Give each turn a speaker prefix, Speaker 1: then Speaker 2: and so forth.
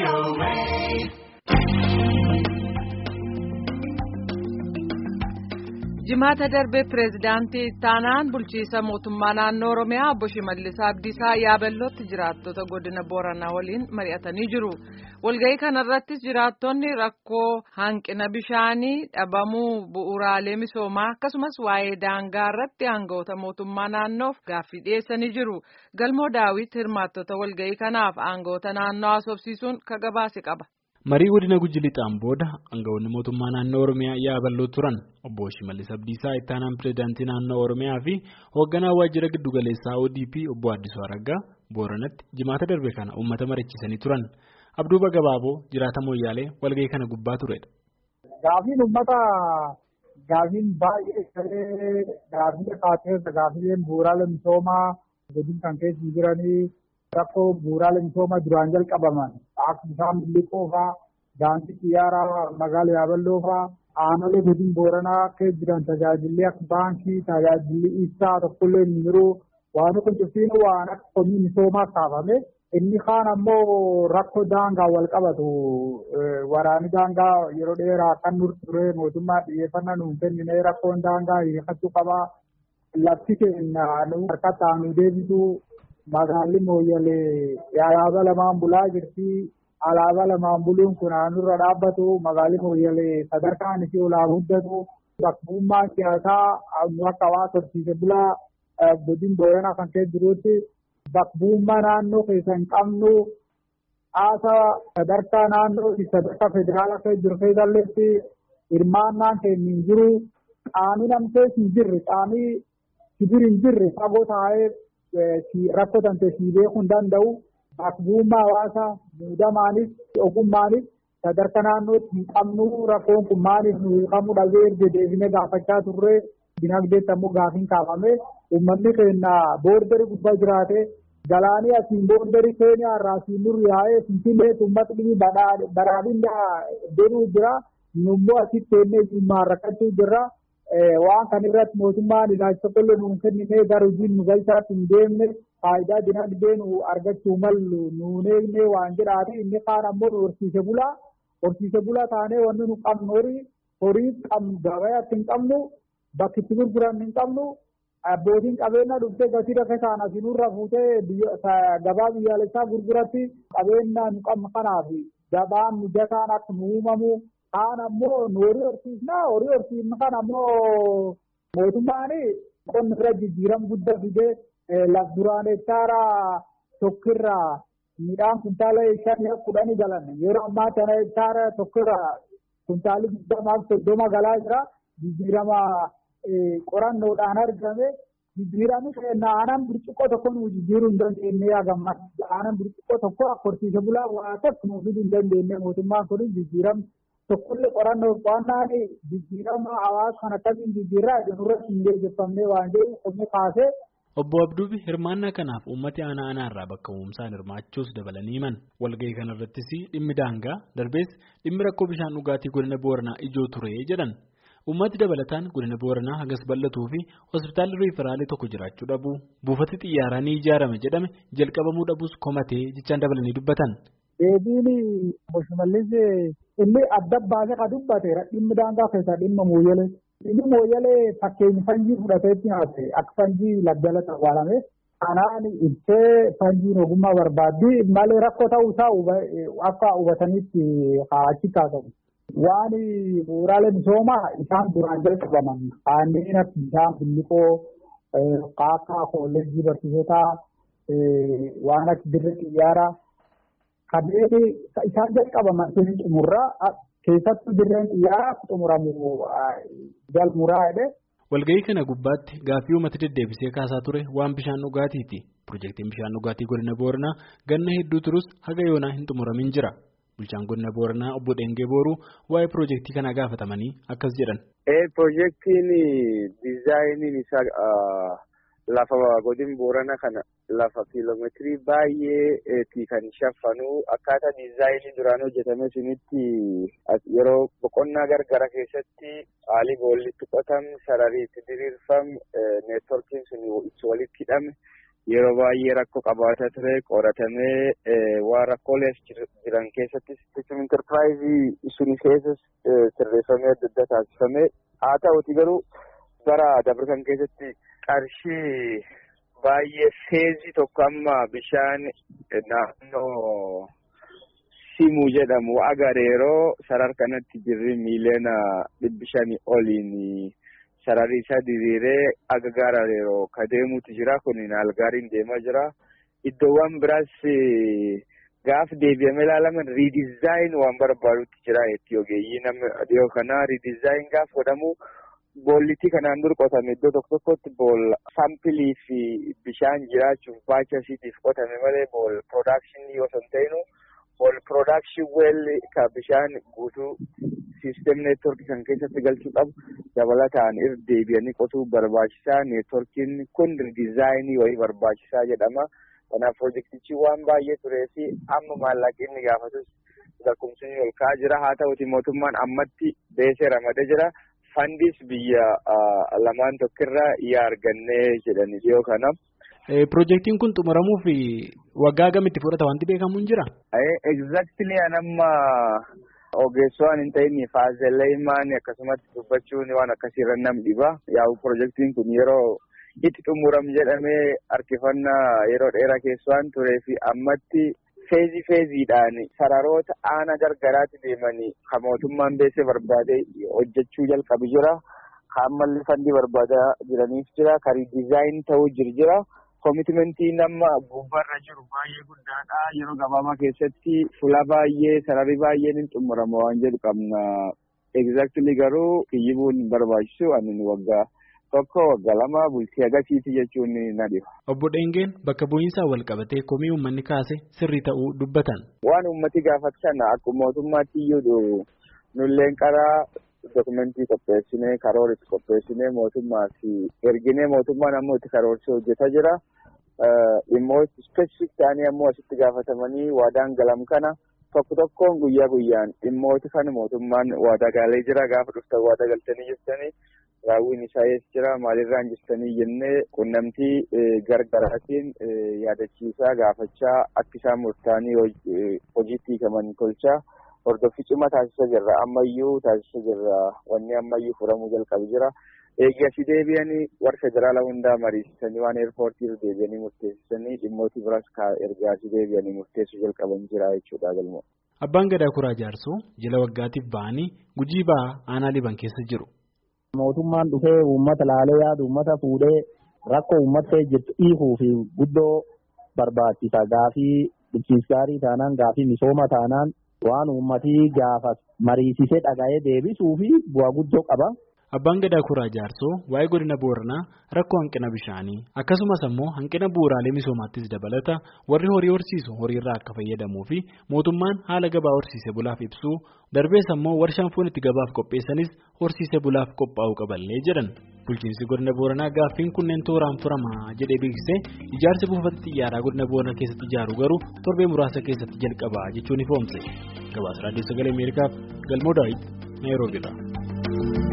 Speaker 1: Jimaata darbe pireezidaantii Taanaan bulchiisa mootummaa naannoo Oromiyaa obbo Shimallis Abdiisaa Yaabellootti jiraattota godina Booranaa waliin mari'atanii jiru. Walga'ii kanarrattis jiraattonni rakkoo hanqina bishaanii, dhabamuu bu'uuraalee misoomaa akkasumas waa'ee daangaa irratti aangawoota mootummaa naannoof gaaffii dhiyeessanii jiru. Galmoo Daawit hirmaattota walga'ii kanaaf aangawoota naannoo haasofsiisuun gabaase qaba.
Speaker 2: Marii godina Gujii Lixaan booda aangawoonni mootummaa naannoo Oromiyaa Yaabelloo turan obbo Shimallis Abdiisaa itti aanaan pireezidaantii naannoo Oromiyaa fi hoogganaa waajjira giddugaleessaa ODP obbo Addisuu Araggaa Booranatti jimaata darbe kana uummata mariichisanii turan. Abduuba Gabaaboo jiraata Mooyyaalee walga'ii kana gubbaa turedha.
Speaker 3: Gaafiin uummata gaafiin baay'ee gaafii kaasee gaafiileen bu'uuraalee misoomaa godina kan keessa jiranii rakkoo bu'uuraalee misoomaa duraan jalqabaman akka bishaan biliqoo fa'aa daandii xiyyaaraa magaalaa Yaabelloo fa'aa aanolee godina Booranaa keessa jiran tajaajilli akka baankii tajaajilli ibsaa tokkollee hin jiru waan hojjechiin waan akka qonni misoomaa kaafame. Inni kaan ammoo rakkoo daangaa wal qabatu waraanni daangaa yeroo dheeraa kan ture mootummaa xiyyeeffannaa nuun kennine rakkoon daangaa hiikachuu qabaa. Lafti keenya harkatti aanu deebisu magaalli Mooyyalee alaabaa lamaan bulaa jirti. Alaabaa lamaan buluun kun aanurra dhaabbatu magaalli Mooyyalee sadarkaan isii olaa guddatu bakka siyaasaa akka hawaasa horsiise bulaa godina Booranaa kan keessa jirutti. Bakka naannoo keessa hin qabnu haasaa sadarkaa naannoo sadarkaa federaalaa keessa jiru keessatti hirmaannaan keenya hin jiru. Qaamni namtee hin jirre qaamni sibir hin jirre fagoo taa'ee rakkoo tante si beekuu hin danda'u. Bakka hawaasaa muudamaanis ogummaanis sadarkaa naannootti hin qabnu rakkoon kun maaliif nu hiikamuu dhabee deebinee gaafachaa turre. Dinagdeetti ammoo gaafiin kaafame uummanni keenya boordarii gubbaa jiraate galaanii asiin boordarii Keeniyaa irraa asiin nurri yaa'ee finfinnee uummatni badhaadhinaa deemuu jira. Nummoo asitti teennee dhimmaan rakkachuu jirra. Waan kan irratti mootummaan ilaalcha qollee nuun kennine gara hojiin nu galchaatti hin deemne faayidaa dinagdee nu argachuu mallu nuun eegne waan jedhaate inni kaan ammoo horsiise bulaa taanee wanni nu qabnu horii qabnu gabayaatti hin qabnu. Bakki itti gurguran hin qabnu abbootiin qabeenya dhuftee gatii rakkoo isaan asinurra fuutee gabaa biyyaalessaa gurguratti qabeenya nu qabnu kanaaf gabaan mijataan akka nu uumamu kaan ammoo horii horsiisna kan ammoo mootummaan qonna irra jijjiirama guddaa fidee laf duraan hektaara tokkirraa midhaan kuntaala 5-10 galan yeroo ammaa kana hektaara tokkirraa kuntaalli 20-30 galaa jira jijjiirama. Qorannoodhaan argame jijjiiramni keenya aannan burcuqqoo tokko nu jijjiiruu hin dandeenye yaagamma aannan burcuqqoo tokko akka horsiise bulaa waa tokko nuuf hin dandeenye mootummaan kun jijjiiramni tokkollee qorannoo qo'annaan jijjiirama hawaasa kan akkamiin jijjiirraa irratti hin deeggarfamne waan jedhu qonni kaasee.
Speaker 2: Obbo Abduubi hirmaannaa kanaaf uummati aanaa irraa bakka uumsaan hirmaachuus dabalanii himan walga'ii kanarrattis dhimmi daangaa darbees dhimmi rakkoo bishaan dhugaatii godina Booranaa ijoo ture jedhan. Uummati dabalataan godina Booranaa hagas bal'atuu fi hospitaalli riiferaalee tokko jiraachuu dhabu buufati xiyyaaraa ni ijaarame jedhame jalqabamuu dhabuus komatee jechaan dabalanii dubbatan.
Speaker 3: Deebiin obbo Shimallis inni adda baasee kan dubbateera dhimmi daangaa keessaa dhimma Mooyyalee. Inni Mooyyalee fakkeenya fanjii fudhateetti haasa'e akka fanjii laggalatti awwaalame. Kanaan ibsee fanjiin ogummaa barbaaddi malee rakkoo ta'uusaa akka hubatanitti achi kaasamu. Waan bu'uuraalee misoomaa isaan duraan jalqabaman kanneen akka bishaan biliqoo kaakkaa kolleejjii barsiisotaa waan akka dirree xiyyaaraa kanneen isaan jalqabaman sun xumurraa keessattuu dirreen xiyyaaraa xumuramu jalmuraa jedhee.
Speaker 2: Walga'ii kana gubbaatti gaaffii uummata deddeebisee kaasaa ture waan bishaan dhugaatiiti. Pirojektiin bishaan dhugaatii godina Booranaa ganna hedduu turus haga yoonaa hin xumuramin jira. Bulchaan godina Booranaa obbo Dengee Booruu waa'ee pirojektii kanaa gaafatamanii akkas jedhan.
Speaker 4: Pirojektiin diizaayiniin isaa lafa godina Booranaa kana lafa kiiloomeetirii baay'ee kan shaffanu akkaataa diizaayinii duraan hojjetame sunitti yeroo boqonnaa gargara keessatti haalli boolli tuqatamu sararii itti diriirfamu neetworkiin sun walitti hidhame yeroo baay'ee rakkoo qabaataa ture qoratamee waan rakkoolee jiran keessatti system enterprise suni keessas sirreeffamee adda adda taasifamee haa ta'uti garuu bara dabarsan keessatti qarshii baay'ee feezii tokko amma bishaan naannoo Simuu jedhamu agareeroo sarar kanatti jirri miliyoona 500 oliin sararri isaa diriiree aga gaarareeroo kadeemuutu jira kun algaariin deemaa jira. Iddoowwan biraas gaaf deebi'amee ilaalaman riidizaayin waan barbaadutti jira jetti ogeeyyii nama dhiyoo kanaa riidizaayin gaaf godhamu boollitti kanaan dur qotame iddoo tokko tokkotti bool saampilii fi bishaan jiraachuuf baachasiitiif qotame malee bool piroodakshinii osoo hin ta'inu bool piroodakshin weel ka bishaan guutuu siistem neetworkii kan keessatti galchuu qabu dabalataan deebi'anii qotuu barbaachisaa neetworkiin kun riidizaayinii wayii barbaachisaa jedhama. Kanaaf piroojeektichi waan baay'ee turee fi amma maallaqni gaafatus lakkoofsonni ol ka'aa jira. Haa ta'uti mootummaan ammatti beesee ramadee jira. Fandis biyya lamaan tokkirraa yaa argannee jedhanii dhiyoo kana.
Speaker 2: Piroojeektiin kun xumuramuuf waggaa gamitti fudhata wanti beekamu hin jira?
Speaker 4: Exactly anamma ogeessaan hin ta'in faazelleemaan akkasumatti dubbachuun waan akkasiirra nam dhiba. Yaa'u piroojeektiin kun yeroo itti xumuram jedhamee harkifannaa yeroo dheeraa keessaan turee fi ammatti feeziidhaan sararoota aanaa gargaraatti deemanii kan mootummaan beesee barbaadee hojjechuu jalqabu jira. Kan malli fandii barbaadaa jiraniif jira. Kan riidizaayin ta'uu jira. Koomitimentii nama gubbaarra jiru baay'ee guddaadha. Yeroo gabaabaa keessatti fuula baay'ee sararri baay'een hin xumurama waan jedhu qabna. Exactly garuu kiyyibuun barbaachisu ani waggaa tokko waggaa lama bultii agasiiti jechuun na dhiba.
Speaker 2: Obbo Dheengeen bakka bu'iinsaa wal qabatee komii uummanni kaase sirrii ta'uu dubbatan.
Speaker 4: Waan uummati gaafatan akkuma mootummaatti iyyuu nulleen karaa dokumentii qopheessinee karooratti qopheessinee mootummaa fi erginee mootummaan ammoo itti karoorsee hojjetaa jira. Dhimmoota ispeesifik ta'anii ammoo asitti gaafatamanii waadaan galam kana tokkoon guyyaa guyyaan dhimmoota kana mootummaan waadaa galee jira. Gaafa dhuftan waadaa galtanii jirtanii raawwiin isaa eessa jira maalirraan jirtanii jennee qunnamtii gargaraatiin yaadachiisaa gaafachaa akka isaan murtaa'anii hojiitti hiikaman tolchaa. Hordoffii cimaa taasisaa jirra. Ammayyuu taasisaa jirra. Wanni ammayyuu furamuu jalqabu jira. Eeggasi deebi'anii warra federaalaa hundaa mariisisanii waan eerpoortiirra deebi'anii murteessisanii dhimmooti biraas ergaasii deebi'anii murteessuu jalqaban jira jechuudha galmoo.
Speaker 2: Abbaan Gadaa Kuraa Jaarsoo jila waggaatiif ba'anii Gujii ba'aa aanaa Liban keessa jiru.
Speaker 3: Mootummaan dhufee uummata laalee yaadu uummata fuudhee rakkoo uummattee jirtu hiikuu fi guddoo barbaachisa. Gaafii bulchiinsa gaarii taanaan gaafii misooma taanaan. Waan uummatii gaafas mariisisee dhaga'ee deebisuu fi bu'aa guddoo qaba.
Speaker 2: Abbaan Gadaa Kuraa Jaarsoo waa'ee godina Booranaa rakkoo hanqina bishaanii akkasumas ammoo hanqina bu'uuraalee misoomaattis dabalata warri horii horsiisu horiirraa akka fayyadamuu fi mootummaan haala gabaa horsiisee bulaaf ibsuu darbees ammoo warshaan foon itti gabaaf qopheessanis horsiisee bulaaf qophaa'uu qaballee jedhan. Bulchiinsi godina Booranaa gaaffiin kunneen tooraan furamaa jedhee beeksisee ijaarsi buufata xiyyaaraa godina Booranaa keessatti ijaaru garuu torbee muraasa keessatti jalqabaa jechuun ifoomse. Gabaasa Raadiyoo Sagalee Ameerikaaf Galmoo Daawit Naayiroobiirraa.